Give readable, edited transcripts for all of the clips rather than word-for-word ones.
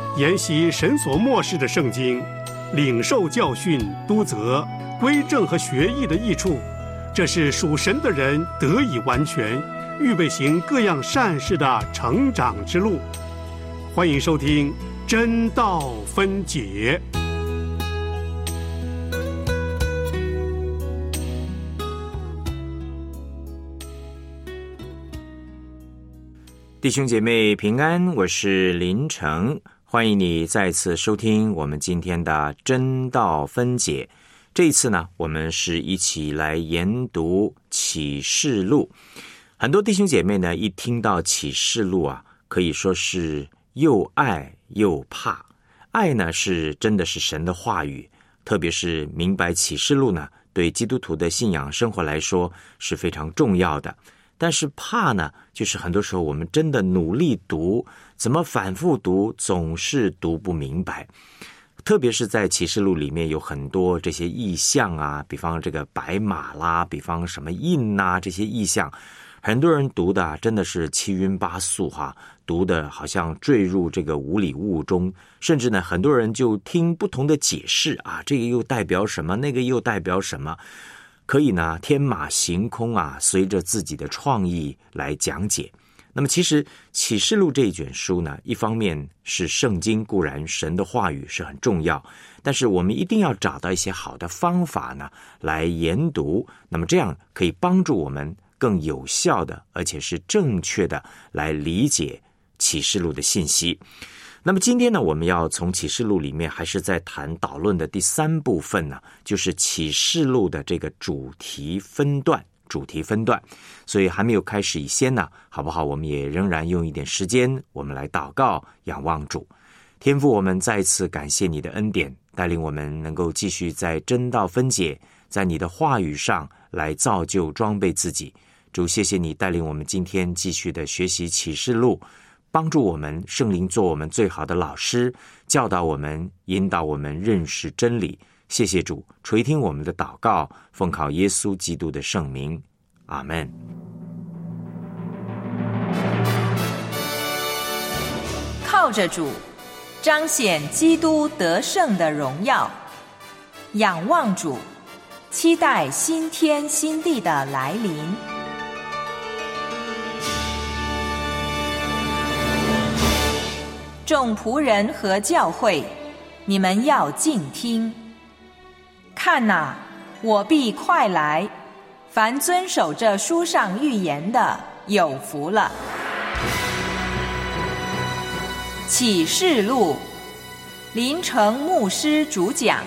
研习神所默示的圣经，领受教训、督责、归正和学艺的益处，这是属神的人得以完全，预备行各样善事的成长之路。欢迎收听真道分解。 弟兄姐妹平安，我是林成，欢迎你再次收听我们今天的真道分解。这一次呢，我们是一起来研读启示录。很多弟兄姐妹呢，一听到启示录啊，可以说是又爱又怕。爱呢，是真的是神的话语，特别是明白启示录呢，对基督徒的信仰生活来说是非常重要的。但是怕呢，就是很多时候我们真的努力读，怎么反复读，总是读不明白。特别是在启示录里面有很多这些意象啊，比方这个白马啦，比方什么印啊，这些意象，很多人读的真的是七晕八素哈，读的好像坠入这个无里雾中，甚至呢，很多人就听不同的解释啊，这个又代表什么，那个又代表什么。可以呢，天马行空啊，随着自己的创意来讲解。那么其实启示录这一卷书呢，一方面是圣经，固然神的话语是很重要，但是我们一定要找到一些好的方法呢，来研读，那么这样可以帮助我们更有效的，而且是正确的来理解启示录的信息。那么今天呢，我们要从启示录里面还是在谈导论的第三部分呢，就是启示录的这个主题分段。所以还没有开始以前呢，好不好，我们也仍然用一点时间，我们来祷告，仰望主。天父，我们再一次感谢你的恩典，带领我们能够继续在真道分解，在你的话语上来造就装备自己。主，谢谢你带领我们今天继续的学习启示录，帮助我们，圣灵做我们最好的老师，教导我们，引导我们认识真理。谢谢主，垂听我们的祷告，奉靠耶稣基督的圣名，阿们。 靠着主，彰显基督得胜的荣耀；仰望主，期待新天新地的来临。众仆人和教会，你们要静听。看哪，我必快来，凡遵守这书上预言的，有福了。启示录，林成牧师主讲。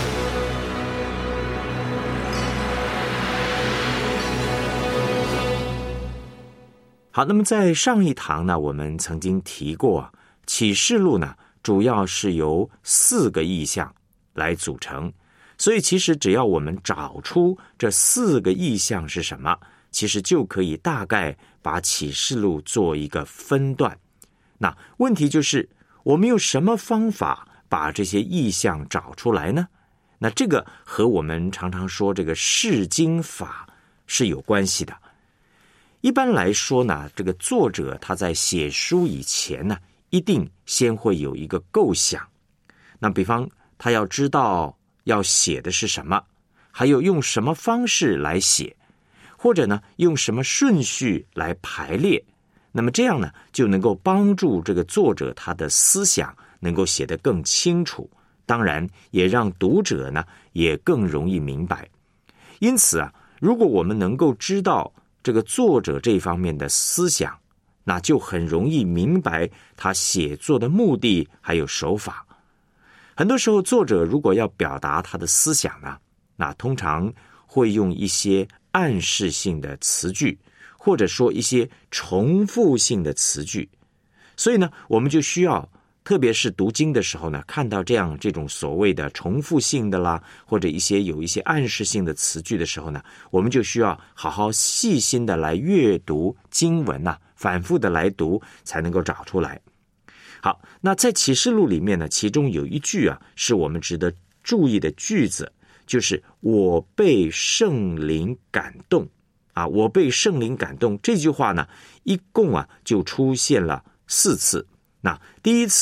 好，那么在上一堂呢，我们曾经提过，启示录呢，主要是由4个意象来组成。所以其实只要我们找出这4个意象是什么，其实就可以大概把启示录做一个分段。那问题就是我们用什么方法把这些意象找出来呢？那这个和我们常常说这个释经法是有关系的。一般来说呢，这个作者他在写书以前呢，一定先会有一个构想。那比方他要知道要写的是什么，还有用什么方式来写，或者呢用什么顺序来排列，那么这样呢就能够帮助这个作者他的思想能够写得更清楚，当然也让读者呢也更容易明白。因此啊，如果我们能够知道这个作者这方面的思想，那就很容易明白他写作的目的还有手法。很多时候作者如果要表达他的思想呢，那通常会用一些暗示性的词句，或者说一些重复性的词句。所以呢，我们就需要，特别是读经的时候呢，看到这种所谓的重复性的啦，或者有一些暗示性的词句的时候呢，我们就需要好好细心的来阅读经文啊，反复的来读，才能够找出来。好，那在启示录里面呢，其中有一句啊，是我们值得注意的句子，就是我被圣灵感动啊，我被圣灵感动。这句话呢，一共啊就出现了4次。那第一次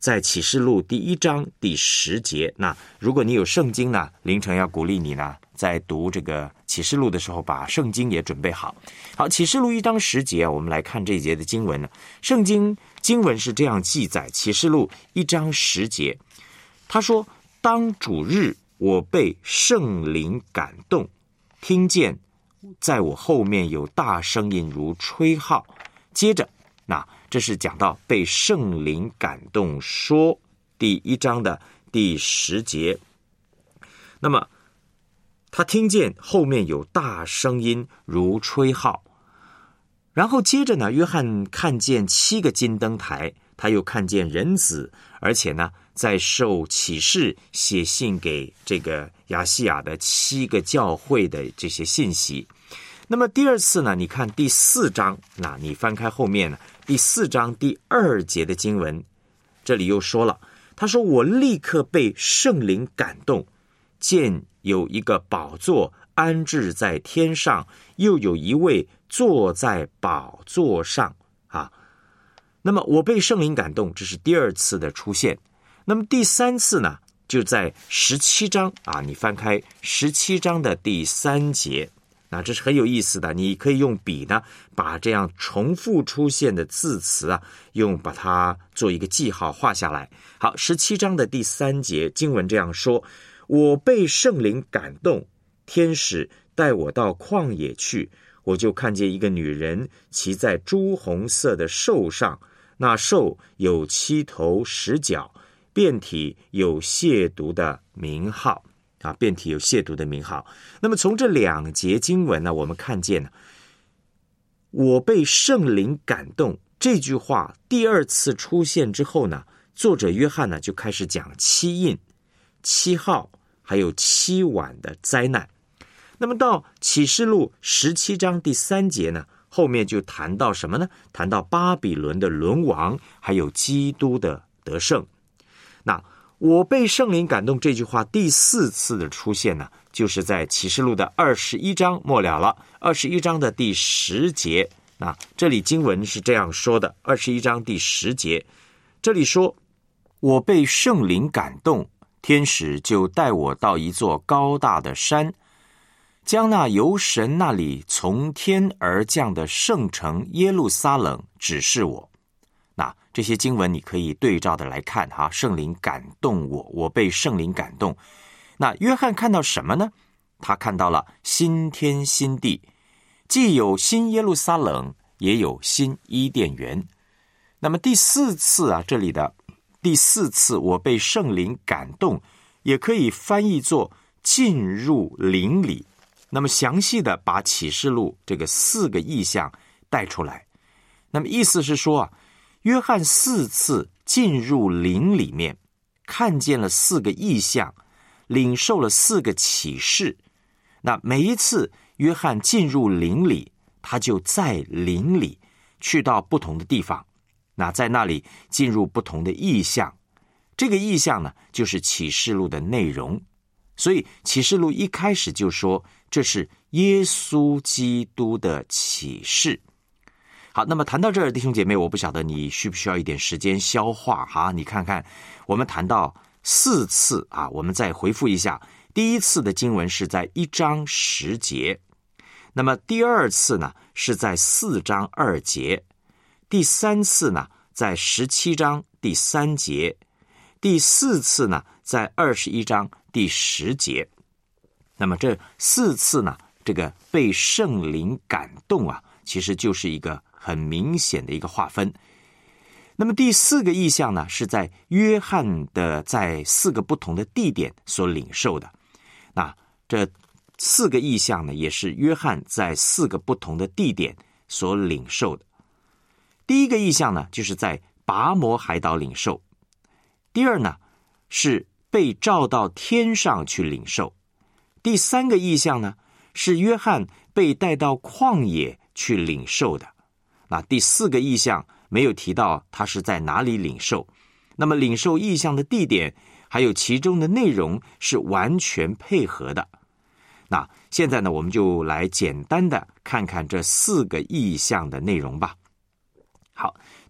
在启示录第1章第10节。那如果你有圣经呢，凌晨要鼓励你呢，在读这个启示录的时候，把圣经也准备好。好，启示录1章10节我们来看这一节的经文呢。圣经经文是这样记载，启示录1章10节，他说：当主日，我被圣灵感动，听见在我后面有大声音如吹号。接着，那这是讲到被圣灵感动说，第1章的第10节。那么他听见后面有大声音如吹号，然后接着呢，约翰看见7个金灯台，他又看见人子，而且呢在受启示写信给这个亚细亚的7个教会的这些信息。那么第二次呢，你看第4章，那你翻开后面呢，第4章第2节的经文，这里又说了，他说：我立刻被圣灵感动，见有一个宝座安置在天上，又有一位坐在宝座上啊。那么我被圣灵感动，这是第2次的出现。那么第3次呢，就在17章啊，你翻开17章的第3节。那这是很有意思的，你可以用笔呢，把这样重复出现的字词啊，把它做一个记号画下来。好，17章的第3节经文这样说：我被圣灵感动，天使带我到旷野去，我就看见一个女人骑在朱红色的兽上，那兽有7头10脚，遍体有亵渎的名号啊，遍体有亵渎的名号。那么从这2节经文呢，我们看见呢，我被圣灵感动这句话第2次出现之后呢，作者约翰呢就开始讲7印、7号还有7晚的灾难。那么到启示录17章第3节呢，后面就谈到什么呢？谈到巴比伦的沦亡，还有基督的得胜。那我被圣灵感动这句话第4次的出现呢，就是在启示录的21章末了21章的第10节。那这里经文是这样说的，21章第10节，这里说：我被圣灵感动，天使就带我到一座高大的山，将那由神那里从天而降的圣城耶路撒冷指示我。那这些经文你可以对照的来看哈，圣灵感动我，我被圣灵感动。那约翰看到什么呢？他看到了新天新地，既有新耶路撒冷，也有新伊甸园。那么第4次啊，这里的第4次我被圣灵感动，也可以翻译作进入灵里。那么详细的把启示录这个4个意象带出来。那么意思是说啊，约翰4次进入灵里面，看见了4个意象，领受了4个启示。那每一次约翰进入灵里，他就在灵里去到不同的地方，那在那里进入不同的意象。这个意象呢，就是启示录的内容。所以启示录一开始就说，这是耶稣基督的启示。好，那么谈到这儿，弟兄姐妹，我不晓得你需不需要一点时间消化哈？你看看，我们谈到4次啊，我们再回复一下。第1次的经文是在1章10节，那么第2次呢是在4章2节，第3次呢在17章第3节，第4次呢在21章第10节。那么这4次呢，这个被圣灵感动啊，其实就是一个很明显的一个划分。那么第4个意象呢，是在约翰的在4个不同的地点所领受的。那这4个意象呢，也是约翰在4个不同的地点所领受的。第1个意象呢，就是在拔摩海岛领受；第2呢，是被召到天上去领受；第3个意象呢，是约翰被带到旷野去领受的。那第4个意象没有提到他是在哪里领受，那么领受意象的地点还有其中的内容是完全配合的。那现在呢，我们就来简单的看看这4个意象的内容吧。好，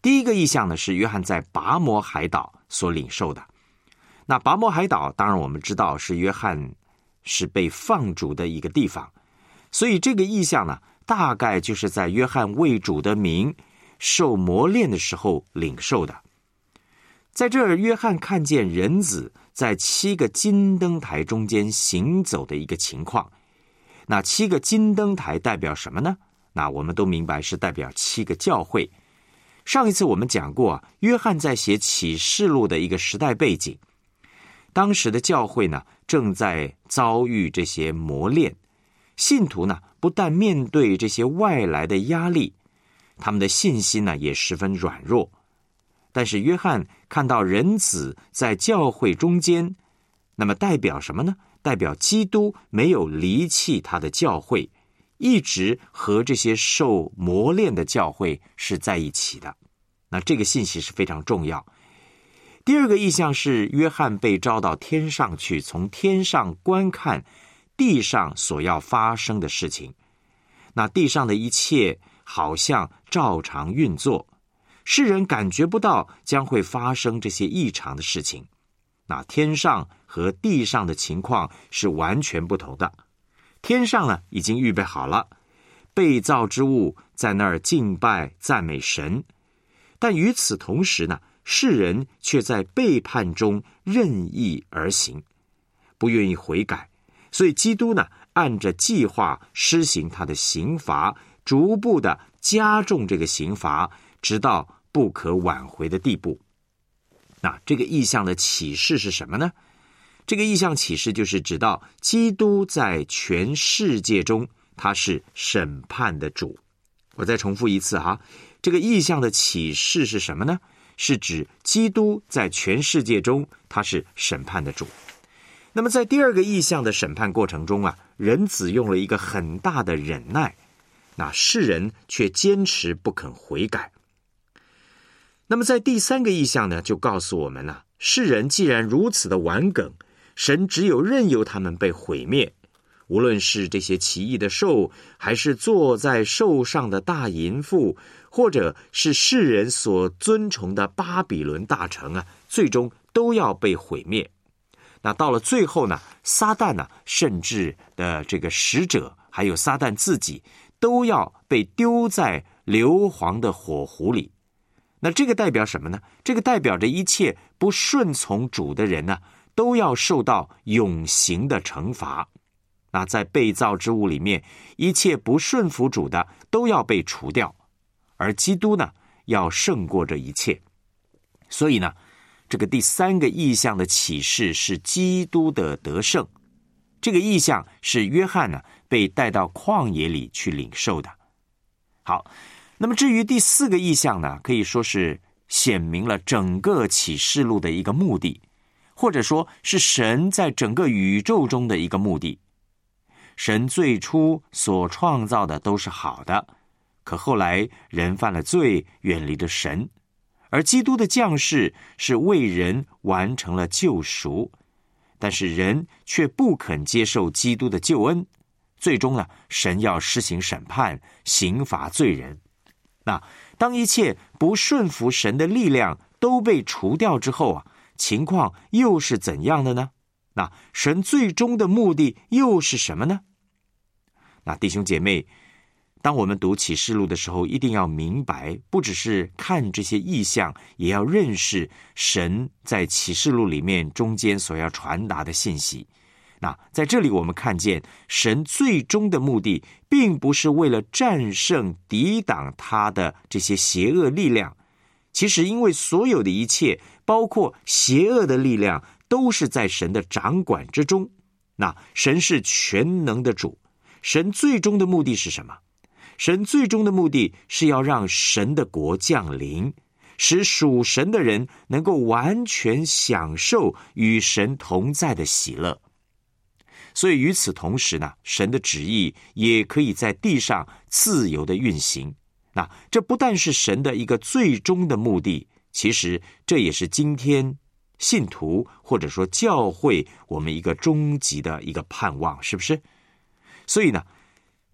第一个异象呢，是约翰在拔摩海岛所领受的。那拔摩海岛当然我们知道是约翰是被放逐的一个地方，所以这个异象呢，大概就是在约翰为主的名受磨练的时候领受的。在这儿，约翰看见人子在7个金灯台中间行走的一个情况。那7个金灯台代表什么呢？那我们都明白是代表7个教会。上一次我们讲过，约翰在写启示录的一个时代背景，当时的教会呢，正在遭遇这些磨练，信徒呢，不但面对这些外来的压力，他们的信心呢，也十分软弱。但是约翰看到人子在教会中间，那么代表什么呢？代表基督没有离弃他的教会，一直和这些受磨练的教会是在一起的。那这个信息是非常重要。第二个意象是约翰被召到天上去，从天上观看地上所要发生的事情。那地上的一切好像照常运作，世人感觉不到将会发生这些异常的事情。那天上和地上的情况是完全不同的。天上呢，已经预备好了，被造之物在那儿敬拜赞美神，但与此同时呢，世人却在背叛中任意而行，不愿意悔改。所以基督呢，按着计划施行他的刑罚，逐步的加重这个刑罚，直到不可挽回的地步。那这个异象的启示是什么呢？这个异象启示就是指到基督在全世界中，他是审判的主。我再重复一次哈，这个异象的启示是什么呢？是指基督在全世界中，他是审判的主。那么在第二个异象的审判过程中啊，人子用了一个很大的忍耐，那世人却坚持不肯悔改。那么在第三个异象呢，就告诉我们了，世人既然如此的顽梗，神只有任由他们被毁灭，无论是这些奇异的兽，还是坐在兽上的大淫妇，或者是世人所尊崇的巴比伦大城啊，最终都要被毁灭。那到了最后呢，撒旦呢，甚至的这个使者，还有撒旦自己，都要被丢在硫磺的火湖里。那这个代表什么呢？这个代表着一切不顺从主的人呢，都要受到永刑的惩罚。那在被造之物里面，一切不顺服主的都要被除掉，而基督呢，要胜过这一切。所以呢，这个第三个异象的启示是基督的得胜。这个异象是约翰呢，被带到旷野里去领受的。好，那么至于第四个异象呢，可以说是显明了整个启示录的一个目的，或者说是神在整个宇宙中的一个目的。神最初所创造的都是好的，可后来人犯了罪，远离了神，而基督的降世是为人完成了救赎，但是人却不肯接受基督的救恩，最终呢，神要施行审判，刑罚罪人。那当一切不顺服神的力量都被除掉之后啊，情况又是怎样的呢？那神最终的目的又是什么呢？那弟兄姐妹，当我们读启示录的时候，一定要明白，不只是看这些意象，也要认识神在启示录里面中间所要传达的信息。那在这里我们看见，神最终的目的并不是为了战胜抵挡他的这些邪恶力量，其实因为所有的一切，包括邪恶的力量，都是在神的掌管之中。那神是全能的主，神最终的目的是什么？神最终的目的是要让神的国降临，使属神的人能够完全享受与神同在的喜乐。所以与此同时呢，神的旨意也可以在地上自由的运行。那这不但是神的一个最终的目的，其实这也是今天信徒或者说教会我们一个终极的一个盼望，是不是？所以呢，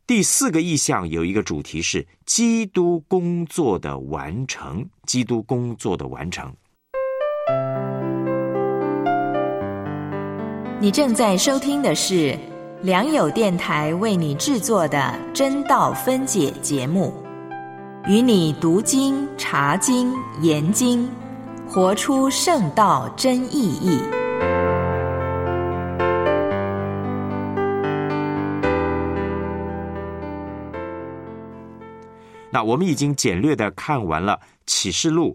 第4个意象有一个主题是基督工作的完成，基督工作的完成。 你正在收听的是良友电台为你制作的真道分解节目，与你读经、查经、研经，活出圣道真意义。 那我们已经简略的看完了启示录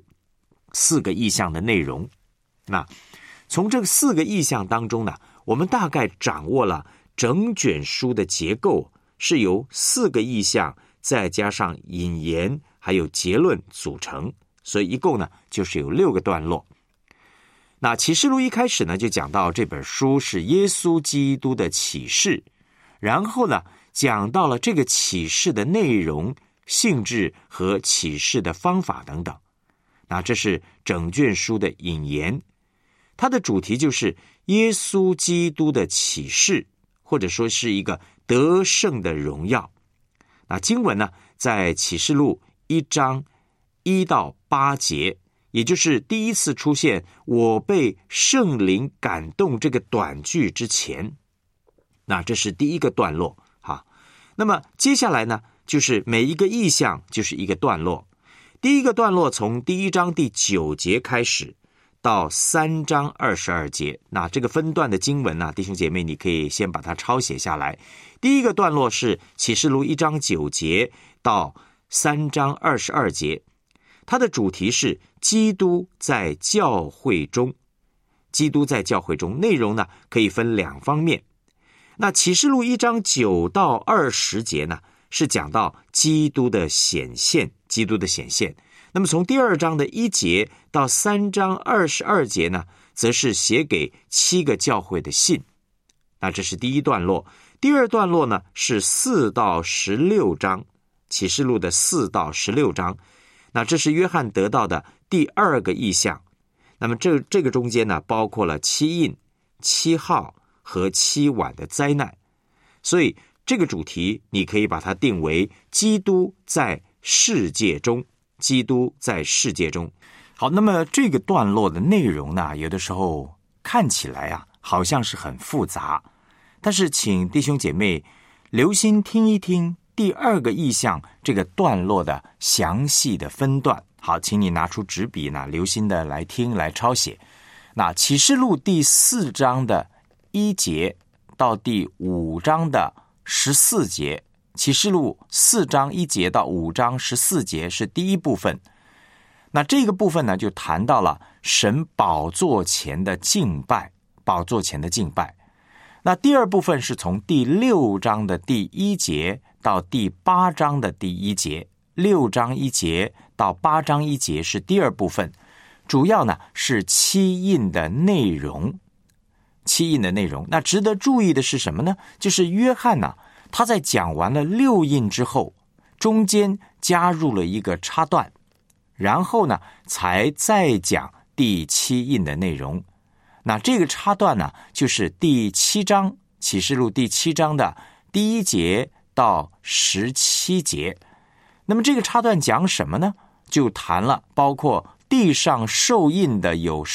4个意象的内容。那从这4个意象当中呢，我们大概掌握了整卷书的结构是由4个意象再加上引言还有结论组成，所以一共呢就是有6个段落。那启示录一开始呢就讲到这本书是耶稣基督的启示，然后呢讲到了这个启示的内容、性质和启示的方法等等。那这是整卷书的引言，它的主题就是耶稣基督的启示，或者说是一个得胜的荣耀。那经文呢，在启示录1章1到8节，也就是第一次出现我被圣灵感动这个短句之前。那这是第一个段落哈。那么接下来呢，就是每一个意象就是一个段落。第一个段落从第1章第9节开始到3章22节，那这个分段的经文呢，弟兄姐妹你可以先把它抄写下来。第一个段落是启示录1章9节到3章22节，它的主题是基督在教会中。基督在教会中，内容呢可以分2方面。那启示录1章9到20节呢，是讲到基督的显现，基督的显现。那么从第2章的1节到3章22节呢，则是写给7个教会的信。那这是第一段落。第二段落呢是4到16章，启示录的4到16章。那这是约翰得到的第2个意象。那么这个中间呢，包括了7印、7号和7晚的灾难。所以这个主题你可以把它定为基督在世界中，基督在世界中。好，那么这个段落的内容呢，有的时候看起来啊好像是很复杂，但是请弟兄姐妹留心听一听第2个意象这个段落的详细的分段。好，请你拿出纸笔呢，留心的来听来抄写。那启示录第4章的1节到第5章的14节，启示录4章1节到5章14节是第一部分。那这个部分呢，就谈到了神宝座前的敬拜，宝座前的敬拜。那第2部分是从第6章的第1节到第8章的第1节，6章1节到8章1节是第2部分，主要呢是7印的内容。7印的内容，那值得注意的是什么呢？就是约翰呢，他在讲完了6印之后，中间加入了一个插段，然后呢才再讲第7印的内容。那这个插段呢，就是第7章，启示录第7章的第1节到17节。那么这个插段讲什么呢？就谈了包括地上受印的有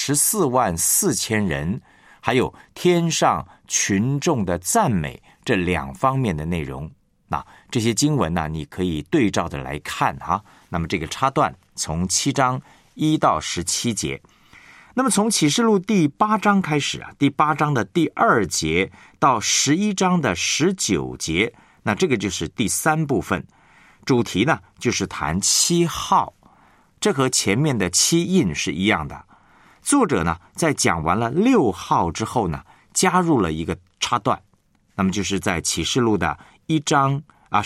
144000人，还有天上群众的赞美，这2方面的内容。那这些经文呢，你可以对照着来看啊。那么这个插段从7章1到17节。那么从启示录第8章开始啊，第8章的第2节到11章的19节，那这个就是第3部分。主题呢就是谈7号，这和前面的7印是一样的。作者呢在讲完了6号之后呢，加入了一个插段，那么就是在启示录的10章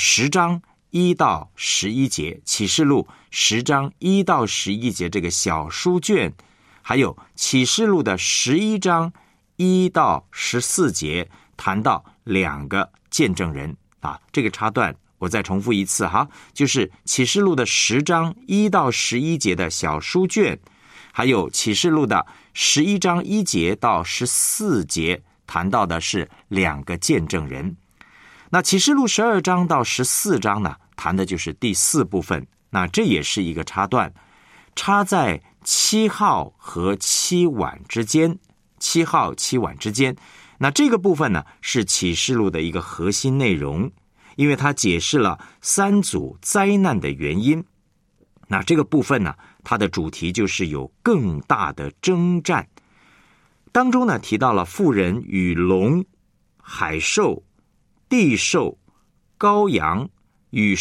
1到11节，启示录10章1到11节这个小书卷，还有启示录的11章1到14节谈到2个见证人啊。这个插段我再重复一次哈，就是启示录的10章1到11节的小书卷，还有启示录的11章1节到14节谈到的是2个见证人。 那启示录12章到14章呢，谈的就是第4部分，那这也是一个插段，插在7号和7晚之间，7号7晚之间。那这个部分呢，是启示录的一个核心内容，因为它解释了3组灾难的原因。那这个部分呢，它的主题就是有更大的征战。当中呢，提到了妇人与龙、海兽、地兽、羔羊与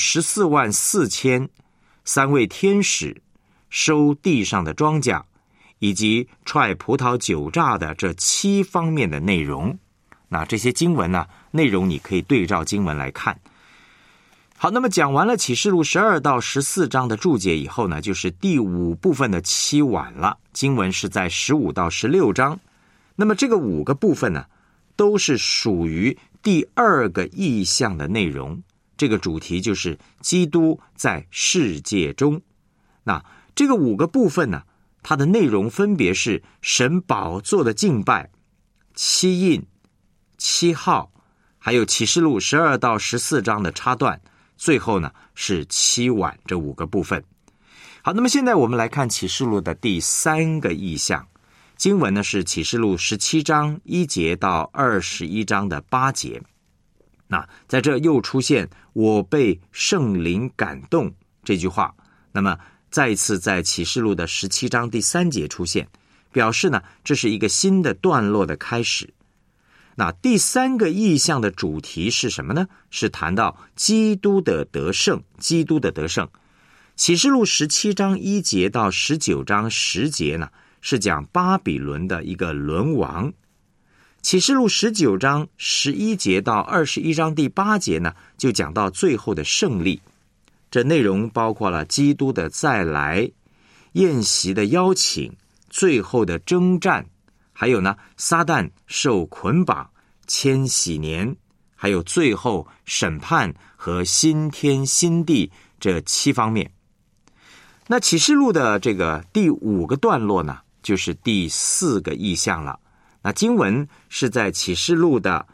144000 3位天使收地上的庄稼，以及踹葡萄酒榨的这7方面的内容。那这些经文呢，内容你可以对照经文来看。好，那么讲完了启示录12到14章的注解以后呢，就是第5部分的7晚了。经文是在15到16章。那么这个5个部分呢，都是属于第2个异象的内容。这个主题就是基督在世界中。那这个5个部分呢，它的内容分别是神宝座的敬拜、7印、7号，还有启示录12到14章的插段，最后呢是7晚这5个部分。好，那么现在我们来看启示录的第3个异象。经文呢是启示录17章1节到21章的8节。那在这又出现我被圣灵感动这句话，那么再一次在启示录的17章第3节出现，表示呢这是一个新的段落的开始。那第3个异象的主题是什么呢？是谈到基督的得胜，基督的得胜。启示录17章1节到19章10节呢，是讲巴比伦的一个沦亡。启示录19章11节到21章第8节呢，就讲到最后的胜利。这内容包括了基督的再来、宴席的邀请、最后的征战，还有呢撒旦受捆绑、千禧年，还有最后审判和新天新地这7方面。那启示录的这个第5个段落呢，就是第4个异象了。那经文是在启示录的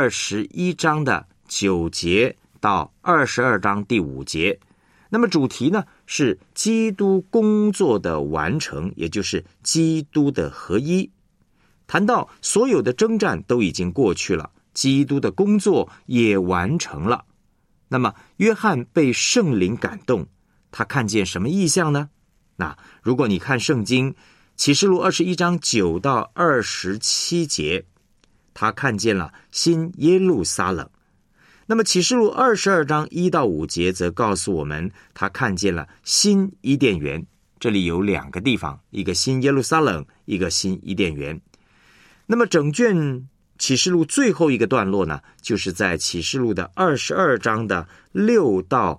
21章的9节到22章第5节。那么主题呢是基督工作的完成，也就是基督的合一。谈到所有的征战都已经过去了，基督的工作也完成了。那么约翰被圣灵感动，他看见什么异象呢？那如果你看圣经启示录21章9到27节，他看见了新耶路撒冷。那么启示录22章1到5节则告诉我们，他看见了新伊甸园。这里有2个地方，一个新耶路撒冷，一个新伊甸园。那么整卷启示录最后一个段落呢，就是在启示录的22章的6到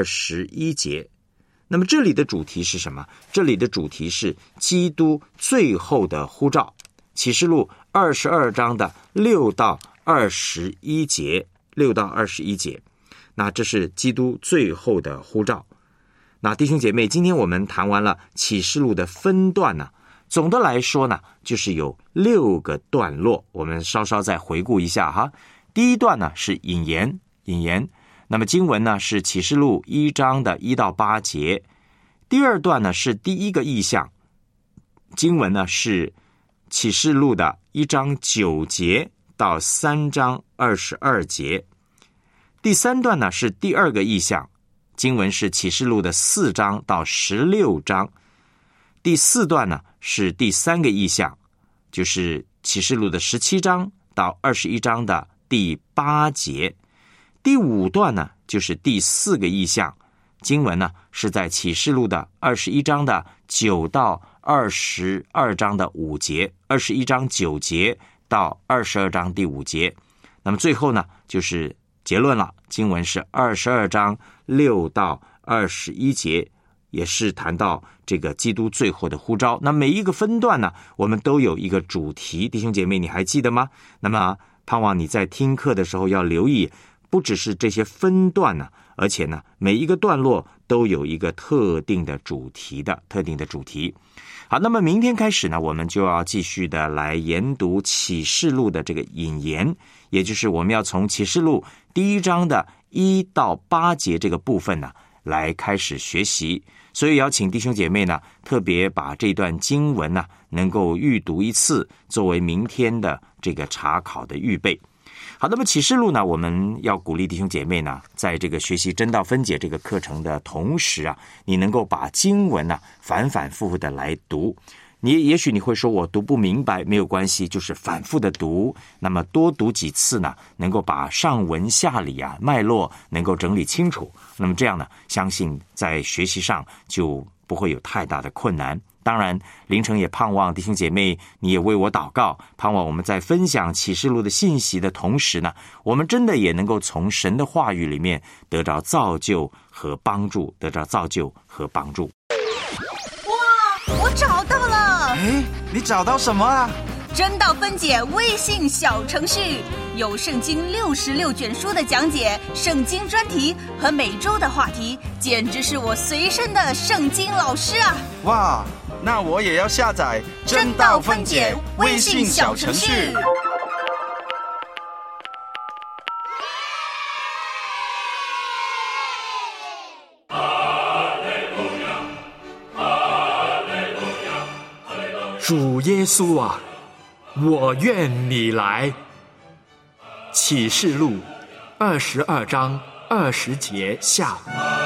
21节。那么这里的主题是什么？这里的主题是基督最后的呼召。启示录22章的6到21节，6到21节，那这是基督最后的呼召。那弟兄姐妹，今天我们谈完了启示录的分段呢，总的来说呢，就是有6个段落，我们稍稍再回顾一下哈。第一段呢是引言，那么经文呢是启示录1章的1到8节。第二段呢是第一个异象，经文呢是启示录的1章9节到3章22节。第三段呢是第二个异象，经文是启示录的4章到16章。第四段呢是第3个异象，就是启示录的17章到21章的第8节。第五段呢就是第4个异象，经文呢是在启示录的21章的9到22章的5节，21章9节到22章第5节。那么最后呢就是结论了，经文是22章6到21节，也是谈到这个基督最后的呼召。那每一个分段呢，我们都有一个主题，弟兄姐妹你还记得吗？那么盼望你在听课的时候要留意，不只是这些分段呢， 而且呢，每一个段落都有一个特定的主题。好，那么明天开始呢，我们就要继续的来研读启示录的这个引言，也就是我们要从启示录第1章的1到8节这个部分呢，来开始学习。所以邀请弟兄姐妹呢，特别把这段经文呢，能够预读一次，作为明天的这个查考的预备。好，那么启示录呢，我们要鼓励弟兄姐妹呢，在这个学习真道分解这个课程的同时啊，你能够把经文呢反反复复的来读。也许你会说我读不明白，没有关系，就是反复的读，那么多读几次呢，能够把上文下理啊脉络能够整理清楚，那么这样呢，相信在学习上就不会有太大的困难。当然，凌晨也盼望弟兄姐妹，你也为我祷告，盼望我们在分享启示录的信息的同时呢，我们真的也能够从神的话语里面得到造就和帮助， 哇，我找到了！ 哎，你找到什么啊？ 真道分解微信小程序，有圣经66卷书的讲解，圣经专题和每周的话题，简直是我随身的圣经老师啊！ 哇，那我也要下载真道分解微信小程序。 主耶稣啊，我愿你来。启示录22章20节下。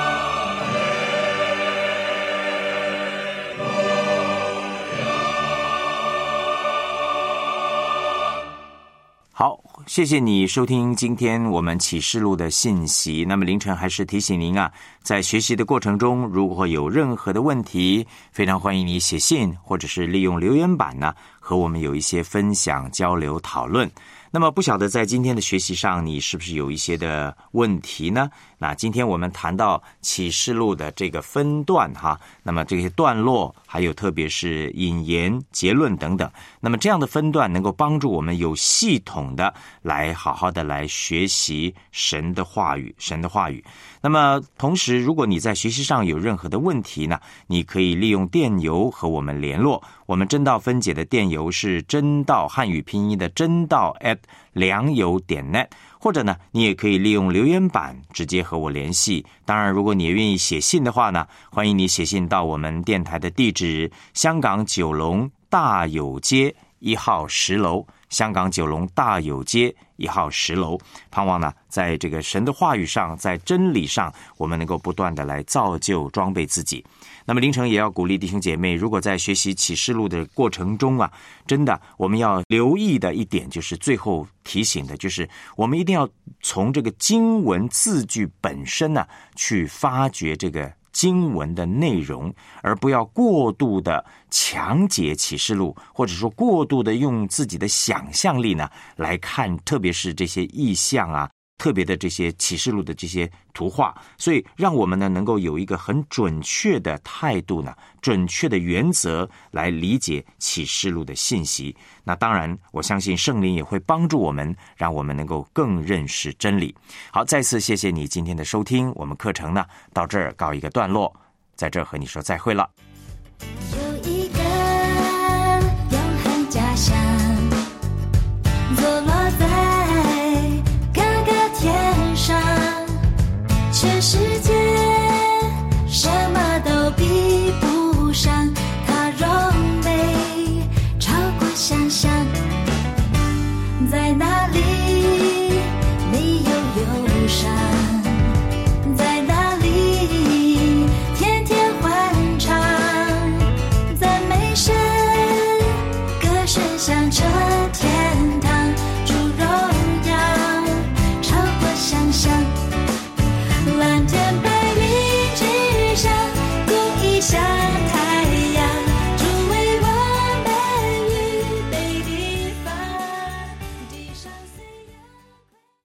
好，谢谢你收听今天我们启示录的信息。那么凌晨还是提醒您啊，在学习的过程中，如果有任何的问题，非常欢迎你写信或者是利用留言板呢，和我们有一些分享、交流、讨论。那么不晓得在今天的学习上，你是不是有一些的问题呢？那今天我们谈到启示录的这个分段哈，那么这些段落，还有特别是引言、结论等等，那么这样的分段能够帮助我们有系统的来好好的来学习神的话语。那么同时，如果你在学习上有任何的问题呢，你可以利用电邮和我们联络。我们真道分解的电邮是真道汉语拼音的真道@良友.net， 或者呢，你也可以利用留言板直接和我联系。当然，如果你也愿意写信的话呢，欢迎你写信到我们电台的地址：香港九龙大有街1号10楼。香港九龙大有街1号10楼，盼望呢，在这个神的话语上，在真理上，我们能够不断的来造就装备自己。那么凌晨也要鼓励弟兄姐妹，如果在学习启示录的过程中啊，真的我们要留意的一点，就是最后提醒的，就是我们一定要从这个经文字句本身呢，去发掘这个经文的内容，而不要过度的强解启示录，或者说过度的用自己的想象力呢来看，特别是这些意象啊，特别的这些启示录的这些图画，所以让我们呢能够有一个很准确的态度呢，准确的原则来理解启示录的信息。那当然，我相信圣灵也会帮助我们，让我们能够更认识真理。好，再次谢谢你今天的收听，我们课程呢到这儿告一个段落，在这儿和你说再会了。